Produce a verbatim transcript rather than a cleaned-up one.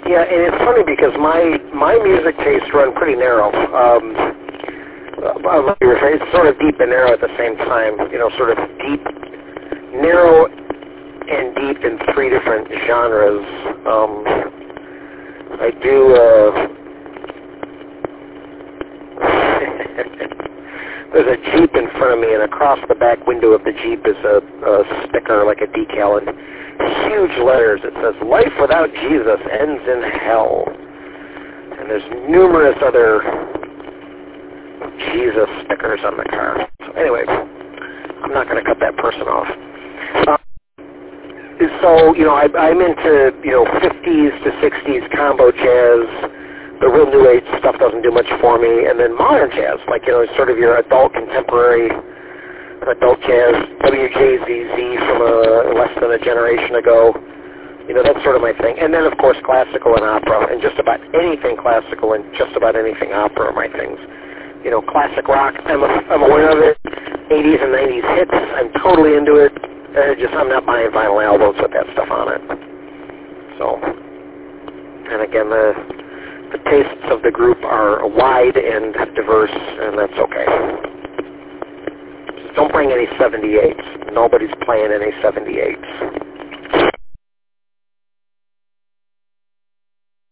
Yeah, and it's funny because my my music tastes run pretty narrow. Um, uh, it's sort of deep and narrow at the same time. You know, sort of deep, narrow, and deep in three different genres. Um, I do. Uh, There's a Jeep in front of me, and across the back window of the Jeep is a, a sticker, like a decal, and huge letters. It says, "Life without Jesus ends in hell." And there's numerous other Jesus stickers on the car. So anyway, I'm not going to cut that person off. Uh, so, you know, I, I'm into, you know, fifties to sixties combo jazz. The real new age stuff doesn't do much for me. And then modern jazz, like, you know, sort of your adult contemporary adult jazz, W J Z Z from a, less than a generation ago. You know, that's sort of my thing. And then, of course, classical and opera, and just about anything classical and just about anything opera are my things. You know, classic rock, I'm, a, I'm aware of it. eighties and nineties hits, I'm totally into it. Uh, just I'm not buying vinyl albums with that stuff on it. So, and again, the... The tastes of the group are wide and diverse, and that's okay. Just don't bring any seventy-eights. Nobody's playing any seventy-eights.